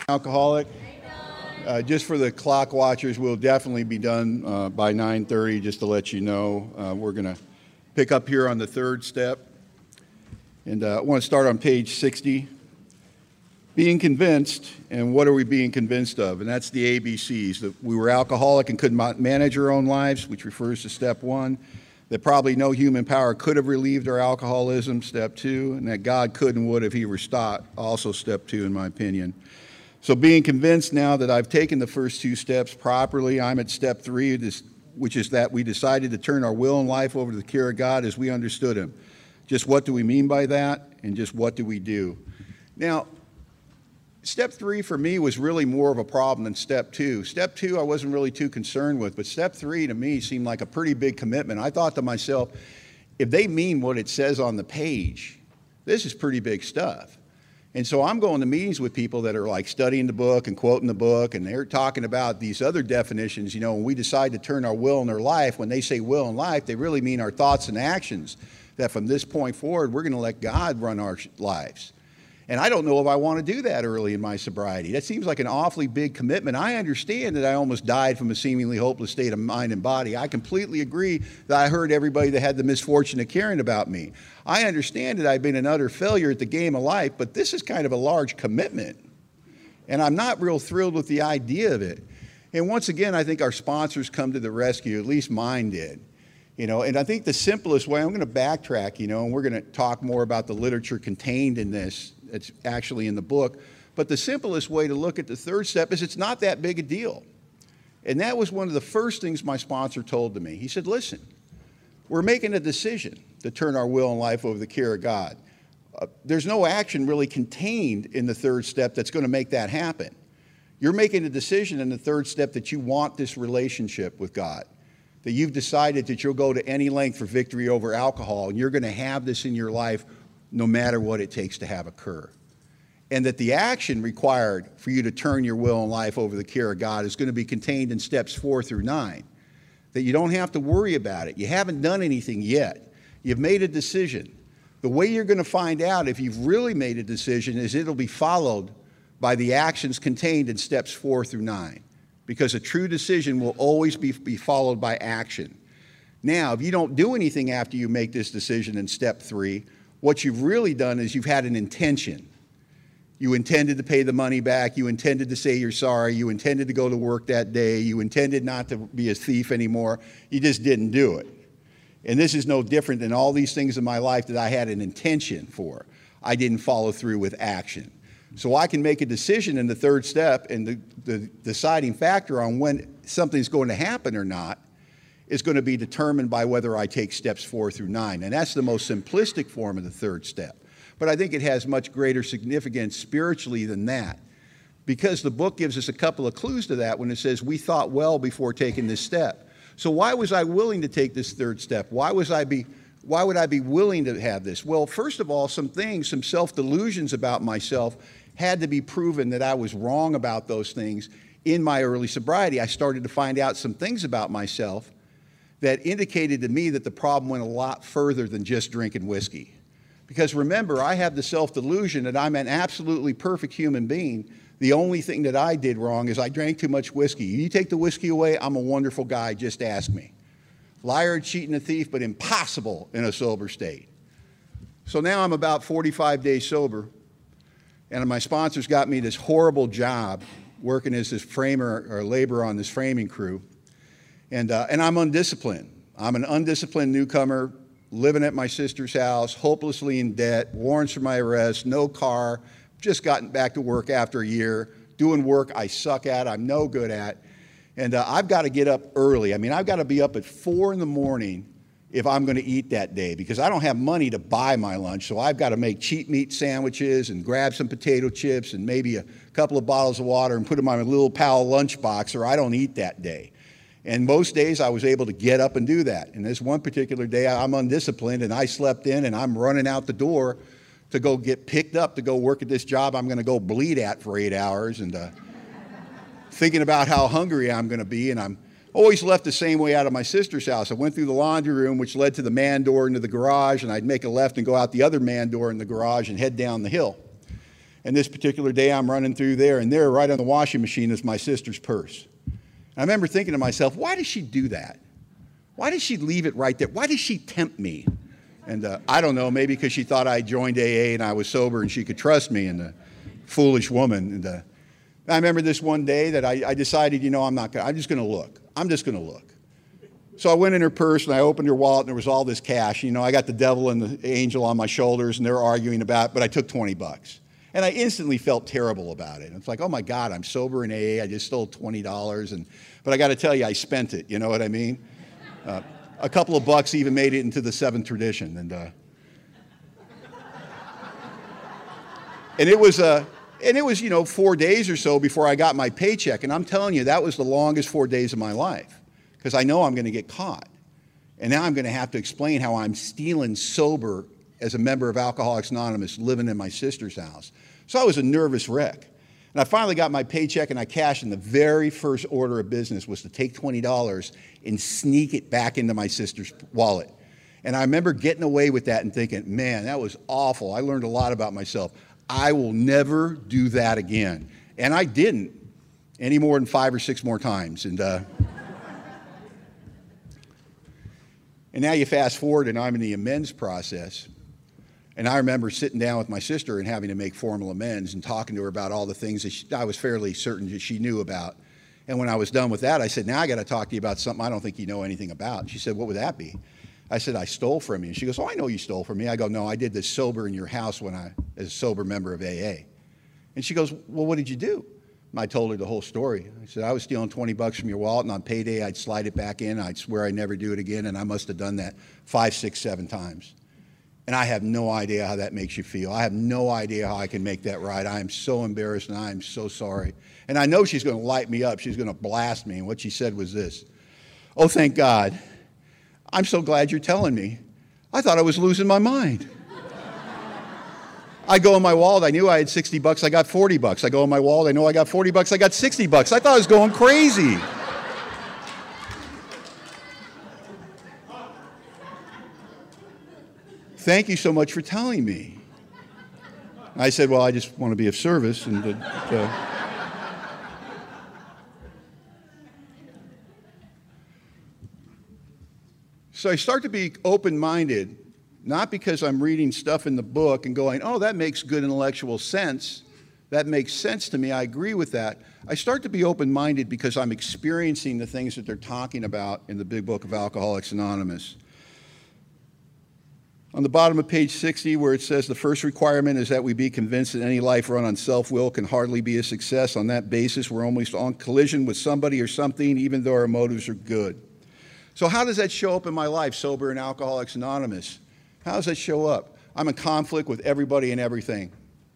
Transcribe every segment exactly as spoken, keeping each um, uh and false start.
Alcoholic. Uh, just for the clock watchers, we'll definitely be done uh, by nine thirty, just to let you know. Uh, we're going to pick up here on the third step. And uh, I want to start on page sixty. Being convinced, and what are we being convinced of? And that's the A B Cs, that we were alcoholic and couldn't manage our own lives, which refers to step one. That probably no human power could have relieved our alcoholism, step two. And that God could and would if he were stopped, also step two, in my opinion. So being convinced now that I've taken the first two steps properly, I'm at step three, which is that we decided to turn our will and life over to the care of God as we understood him. Just what do we mean by that, and just what do we do? Now, step three for me was really more of a problem than step two. Step two I wasn't really too concerned with, but step three to me seemed like a pretty big commitment. I thought to myself, if they mean what it says on the page, this is pretty big stuff. And so I'm going to meetings with people that are like studying the book and quoting the book, and they're talking about these other definitions. You know, when we decide to turn our will and our life, when they say will and life, they really mean our thoughts and actions, that from this point forward, we're going to let God run our lives. And I don't know if I want to do that early in my sobriety. That seems like an awfully big commitment. I understand that I almost died from a seemingly hopeless state of mind and body. I completely agree that I hurt everybody that had the misfortune of caring about me. I understand that I've been an utter failure at the game of life, but this is kind of a large commitment. And I'm not real thrilled with the idea of it. And once again, I think our sponsors come to the rescue, at least mine did. You know, and I think the simplest way, I'm going to backtrack, you know, and we're going to talk more about the literature contained in this. It's actually in the book. But the simplest way to look at the third step is it's not that big a deal. And that was one of the first things my sponsor told to me. He said, listen, we're making a decision to turn our will and life over to the care of God. Uh, there's no action really contained in the third step that's going to make that happen. You're making a decision in the third step that you want this relationship with God, that you've decided that you'll go to any length for victory over alcohol, and you're going to have this in your life no matter what it takes to have occur. And that the action required for you to turn your will and life over to the care of God is going to be contained in steps four through nine. That you don't have to worry about it. You haven't done anything yet. You've made a decision. The way you're going to find out if you've really made a decision is it'll be followed by the actions contained in steps four through nine. Because a true decision will always be, be followed by action. Now, if you don't do anything after you make this decision in step three, what you've really done is you've had an intention. You intended to pay the money back. You intended to say you're sorry. You intended to go to work that day. You intended not to be a thief anymore. You just didn't do it. And this is no different than all these things in my life that I had an intention for. I didn't follow through with action. So I can make a decision in the third step, and the, the deciding factor on when something's going to happen or not is going to be determined by whether I take steps four through nine. And that's the most simplistic form of the third step. But I think it has much greater significance spiritually than that, because the book gives us a couple of clues to that when it says we thought well before taking this step. So why was I willing to take this third step? Why was I be, why would I be willing to have this? Well, first of all, some things, some self-delusions about myself had to be proven that I was wrong about those things in my early sobriety. I started to find out some things about myself that indicated to me that the problem went a lot further than just drinking whiskey. Because remember, I have the self-delusion that I'm an absolutely perfect human being. The only thing that I did wrong is I drank too much whiskey. You take the whiskey away, I'm a wonderful guy, just ask me. Liar, cheat, and a thief, but impossible in a sober state. So now I'm about forty-five days sober, and my sponsors got me this horrible job working as this framer or laborer on this framing crew. And, uh, and I'm undisciplined. I'm an undisciplined newcomer, living at my sister's house, hopelessly in debt, warrants for my arrest, no car, just gotten back to work after a year, doing work I suck at, I'm no good at. And uh, I've got to get up early. I mean, I've got to be up at four in the morning if I'm going to eat that day, because I don't have money to buy my lunch. So I've got to make cheap meat sandwiches and grab some potato chips and maybe a couple of bottles of water and put them on a little pal lunchbox, or I don't eat that day. And most days I was able to get up and do that. And this one particular day I'm undisciplined and I slept in and I'm running out the door to go get picked up to go work at this job I'm going to go bleed at for eight hours and uh, thinking about how hungry I'm going to be. And I'm always left the same way out of my sister's house. I went through the laundry room, which led to the man door into the garage, and I'd make a left and go out the other man door in the garage and head down the hill. And this particular day, I'm running through there, and there, right on the washing machine, is my sister's purse. And I remember thinking to myself, why does she do that? Why does she leave it right there? Why does she tempt me? And uh, I don't know, maybe because she thought I joined A A and I was sober and she could trust me, and the foolish woman. And uh, I remember this one day that I, I decided, you know, I'm not gonna, I'm just going to look. I'm just going to look. So I went in her purse and I opened her wallet and there was all this cash. You know, I got the devil and the angel on my shoulders and they're arguing about it, but I took twenty bucks. And I instantly felt terrible about it. It's like, oh my God, I'm sober in A A. I just stole twenty dollars. And, but I got to tell you, I spent it. You know what I mean? Uh, a couple of bucks even made it into the seventh tradition. And, uh, and it was, uh, and it was, you know, four days or so before I got my paycheck. And I'm telling you, that was the longest four days of my life. Because I know I'm going to get caught. And now I'm going to have to explain how I'm stealing sober as a member of Alcoholics Anonymous living in my sister's house. So I was a nervous wreck. And I finally got my paycheck and I cashed, and the very first order of business was to take twenty dollars and sneak it back into my sister's wallet. And I remember getting away with that and thinking, man, that was awful. I learned a lot about myself. I will never do that again. And I didn't any more than five or six more times. And uh, And now you fast forward and I'm in the amends process. And I remember sitting down with my sister and having to make formal amends and talking to her about all the things that she, I was fairly certain that she knew about. And when I was done with that, I said, now I got to talk to you about something I don't think you know anything about. And she said, what would that be? I said, I stole from you. And she goes, oh, I know you stole from me. I go, no, I did this sober in your house when I, as a sober member of A A. And she goes, well, what did you do? And I told her the whole story. I said, I was stealing twenty bucks from your wallet, and on payday, I'd slide it back in. I'd swear I'd never do it again, and I must have done that five, six, seven times. And I have no idea how that makes you feel. I have no idea how I can make that right. I am so embarrassed, and I am so sorry. And I know she's going to light me up. She's going to blast me. And what she said was this: oh, thank God. I'm so glad you're telling me. I thought I was losing my mind. I go in my wallet, I knew I had sixty bucks, I got forty bucks. I go in my wallet, I know I got forty bucks, I got sixty bucks. I thought I was going crazy. Thank you so much for telling me. I said, well, I just want to be of service. And uh, so I start to be open-minded. Not because I'm reading stuff in the book and going, oh, that makes good intellectual sense. That makes sense to me. I agree with that. I start to be open-minded because I'm experiencing the things that they're talking about in the big book of Alcoholics Anonymous. On the bottom of page sixty, where it says the first requirement is that we be convinced that any life run on self-will can hardly be a success. On that basis, we're almost on collision with somebody or something, even though our motives are good. So how does that show up in my life, sober and Alcoholics Anonymous? How does that show up? I'm in conflict with everybody and everything.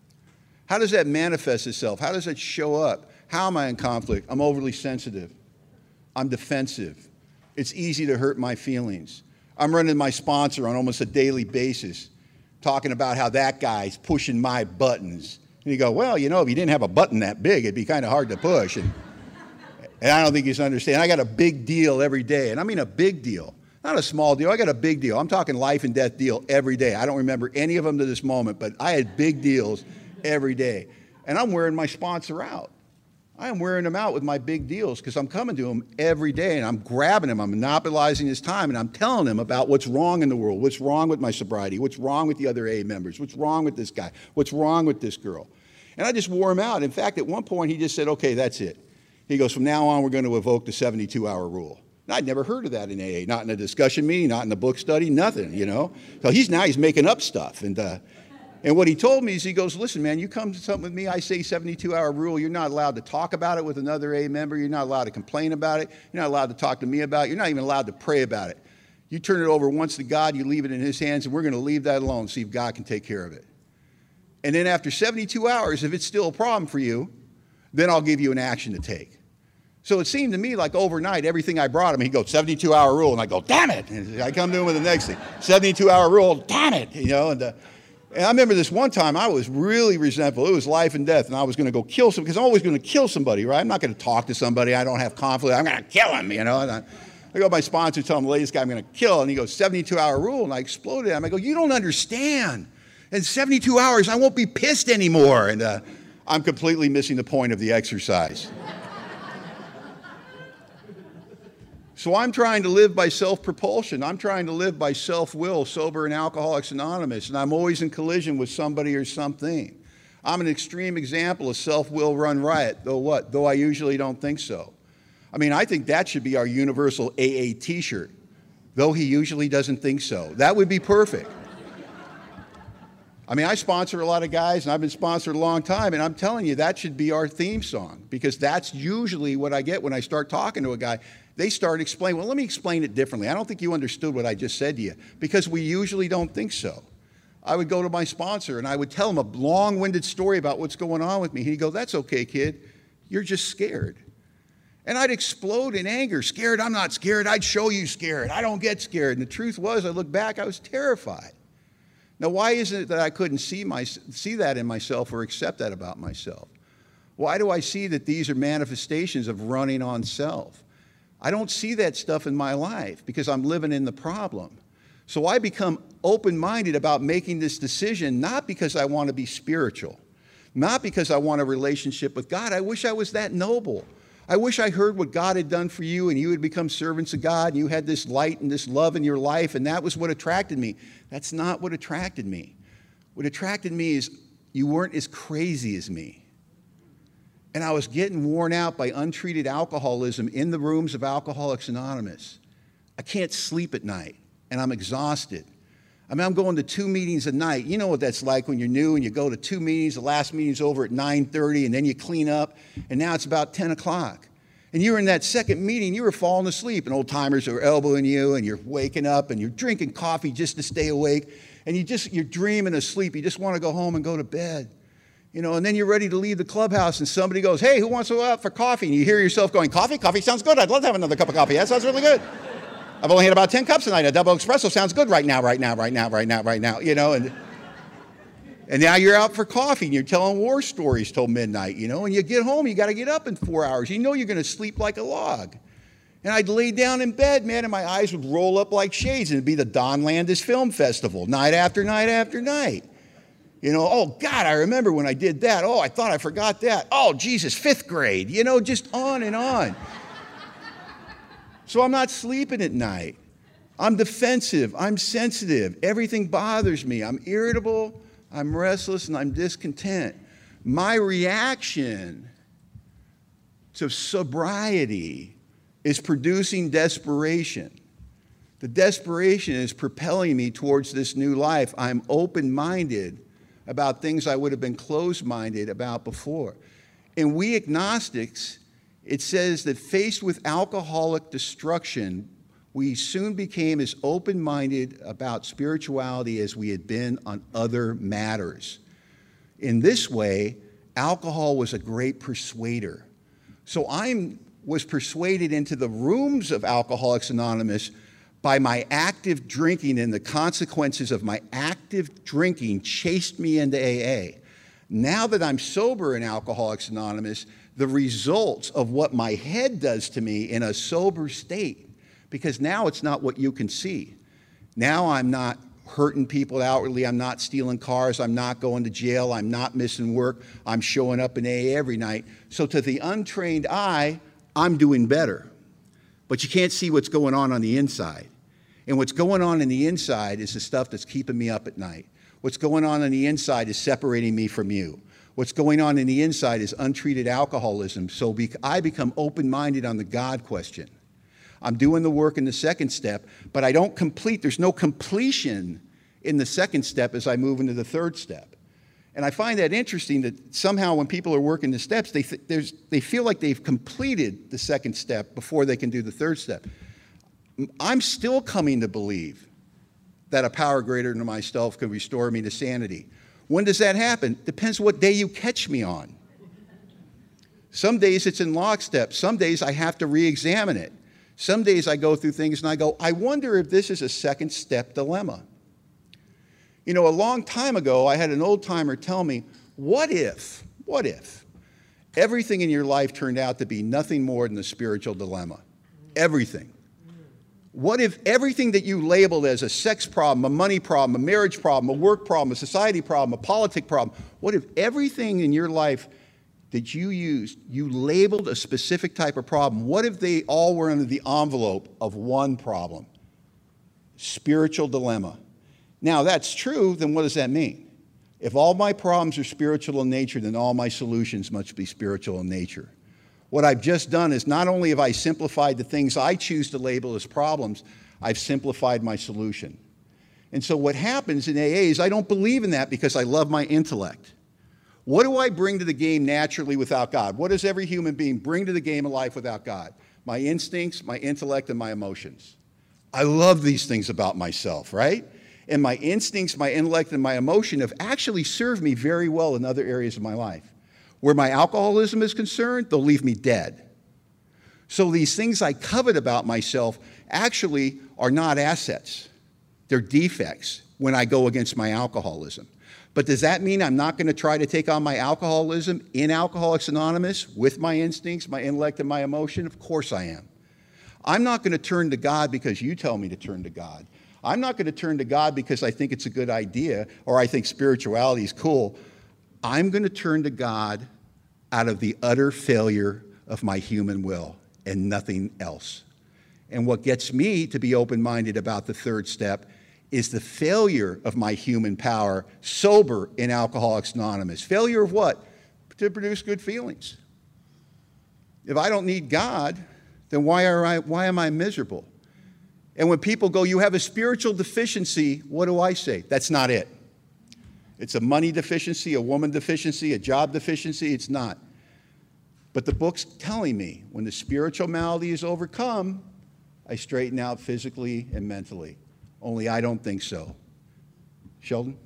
How does that manifest itself? How does that show up? How am I in conflict? I'm overly sensitive. I'm defensive. It's easy to hurt my feelings. I'm running my sponsor on almost a daily basis, talking about how that guy's pushing my buttons. And you go, well, you know, if you didn't have a button that big, it'd be kind of hard to push. And, and I don't think he's understanding. I got a big deal every day, and I mean a big deal. Not a small deal. I got a big deal. I'm talking life and death deal every day. I don't remember any of them to this moment, but I had big deals every day. And I'm wearing my sponsor out. I am wearing him out with my big deals because I'm coming to him every day and I'm grabbing him. I'm monopolizing his time and I'm telling him about what's wrong in the world, what's wrong with my sobriety, what's wrong with the other A A members, what's wrong with this guy, what's wrong with this girl. And I just wore him out. In fact, at one point he just said, okay, that's it. He goes, from now on, we're going to evoke the seventy-two hour rule. And I'd never heard of that in A A, not in a discussion meeting, not in a book study, nothing, you know. So he's now he's making up stuff. And uh, and what he told me is he goes, listen, man, you come to something with me, I say seventy-two hour rule, you're not allowed to talk about it with another A A member, you're not allowed to complain about it, you're not allowed to talk to me about it, you're not even allowed to pray about it. You turn it over once to God, you leave it in his hands, and we're going to leave that alone, see if God can take care of it. And then after seventy-two hours, if it's still a problem for you, then I'll give you an action to take. So it seemed to me like overnight, everything I brought him, he'd go, seventy-two hour rule. And I go, damn it. And I come to him with the next thing, seventy-two hour rule, damn it. You know, and, uh, and I remember this one time I was really resentful. It was life and death. And I was going to go kill somebody because I'm always going to kill somebody, right? I'm not going to talk to somebody. I don't have conflict. I'm going to kill him, you know. And I, I go to my sponsor, tell him the latest guy I'm going to kill. And he goes, seventy-two hour rule. And I exploded at him. I go, you don't understand. In seventy-two hours, I won't be pissed anymore. And uh, I'm completely missing the point of the exercise. So I'm trying to live by self-propulsion. I'm trying to live by self-will, sober and Alcoholics Anonymous, and I'm always in collision with somebody or something. I'm an extreme example of self-will run riot, though what? Though I usually don't think so. I mean, I think that should be our universal A A t-shirt, though he usually doesn't think so. That would be perfect. I mean, I sponsor a lot of guys, and I've been sponsored a long time, and I'm telling you, that should be our theme song, because that's usually what I get when I start talking to a guy. They start explaining, well, let me explain it differently. I don't think you understood what I just said to you, because we usually don't think so. I would go to my sponsor, and I would tell him a long-winded story about what's going on with me. He'd go, that's okay, kid. You're just scared. And I'd explode in anger. Scared? I'm not scared. I'd show you scared. I don't get scared. And the truth was, I look back, I was terrified. Now, why is it that I couldn't see, my, see that in myself or accept that about myself? Why do I see that these are manifestations of running on self? I don't see that stuff in my life because I'm living in the problem. So I become open-minded about making this decision, not because I want to be spiritual, not because I want a relationship with God. I wish I was that noble. I wish I heard what God had done for you and you had become servants of God and you had this light and this love in your life and that was what attracted me. That's not what attracted me. What attracted me is you weren't as crazy as me. And I was getting worn out by untreated alcoholism in the rooms of Alcoholics Anonymous. I can't sleep at night and I'm exhausted. I mean, I'm going to two meetings a night. You know what that's like when you're new and you go to two meetings, the last meeting's over at nine thirty, and then you clean up, and now it's about ten o'clock. And you were in that second meeting, you were falling asleep, and old-timers are elbowing you, and you're waking up, and you're drinking coffee just to stay awake, and you just, you're dreaming of sleep. You just want to go home and go to bed. You know, and then you're ready to leave the clubhouse, and somebody goes, hey, who wants to go out for coffee? And you hear yourself going, coffee? Coffee sounds good. I'd love to have another cup of coffee. That sounds really good. I've only had about ten cups tonight. A double espresso sounds good right now, right now, right now, right now, right now, you know. And, and now you're out for coffee and you're telling war stories till midnight, you know. And you get home, you got to get up in four hours. You know you're going to sleep like a log. And I'd lay down in bed, man, and my eyes would roll up like shades. And it'd be the Don Landis Film Festival, night after night after night. You know, oh, God, I remember when I did that. Oh, I thought I forgot that. Oh, Jesus, fifth grade. You know, just on and on. So I'm not sleeping at night. I'm defensive. I'm sensitive. Everything bothers me. I'm irritable. I'm restless, and I'm discontent. My reaction to sobriety is producing desperation. The desperation is propelling me towards this new life. I'm open-minded about things I would have been closed-minded about before. And we agnostics, it says that faced with alcoholic destruction, we soon became as open-minded about spirituality as we had been on other matters. In this way, alcohol was a great persuader. So I was persuaded into the rooms of Alcoholics Anonymous by my active drinking, and the consequences of my active drinking chased me into A A. Now that I'm sober in Alcoholics Anonymous, the results of what my head does to me in a sober state, because now it's not what you can see. Now I'm not hurting people outwardly. I'm not stealing cars. I'm not going to jail. I'm not missing work. I'm showing up in A A every night. So to the untrained eye, I'm doing better. But you can't see what's going on on the inside. And what's going on in the inside is the stuff that's keeping me up at night. What's going on on the inside is separating me from you. What's going on in the inside is untreated alcoholism. So be, I become open-minded on the God question. I'm doing the work in the second step, but I don't complete. There's no completion in the second step as I move into the third step. And I find that interesting that somehow when people are working the steps, they, th there's, they feel like they've completed the second step before they can do the third step. I'm still coming to believe that a power greater than myself can restore me to sanity. When does that happen? Depends what day you catch me on. Some days it's in lockstep. Some days I have to re-examine it. Some days I go through things and I go, I wonder if this is a second step dilemma. You know, a long time ago, I had an old timer tell me, what if, what if everything in your life turned out to be nothing more than a spiritual dilemma? Everything. What if everything that you labeled as a sex problem, a money problem, a marriage problem, a work problem, a society problem, a politic problem, what if everything in your life that you used, you labeled a specific type of problem? What if they all were under the envelope of one problem? Spiritual dilemma. Now, that's true, then what does that mean? If all my problems are spiritual in nature, then all my solutions must be spiritual in nature. What I've just done is not only have I simplified the things I choose to label as problems, I've simplified my solution. And so what happens in A A is I don't believe in that because I love my intellect. What do I bring to the game naturally without God? What does every human being bring to the game of life without God? My instincts, my intellect, and my emotions. I love these things about myself, right? And my instincts, my intellect, and my emotion have actually served me very well in other areas of my life. Where my alcoholism is concerned, they'll leave me dead. So these things I covet about myself actually are not assets. They're defects when I go against my alcoholism. But does that mean I'm not going to try to take on my alcoholism in Alcoholics Anonymous with my instincts, my intellect, and my emotion? Of course I am. I'm not going to turn to God because you tell me to turn to God. I'm not going to turn to God because I think it's a good idea or I think spirituality is cool. I'm going to turn to God out of the utter failure of my human will and nothing else. And what gets me to be open-minded about the third step is the failure of my human power, sober in Alcoholics Anonymous. Failure of what? To produce good feelings. If I don't need God, then why, are I, why am I miserable? And when people go, you have a spiritual deficiency, what do I say? That's not it. It's a money deficiency, a woman deficiency, a job deficiency. It's not. But the book's telling me when the spiritual malady is overcome, I straighten out physically and mentally. Only I don't think so. Sheldon?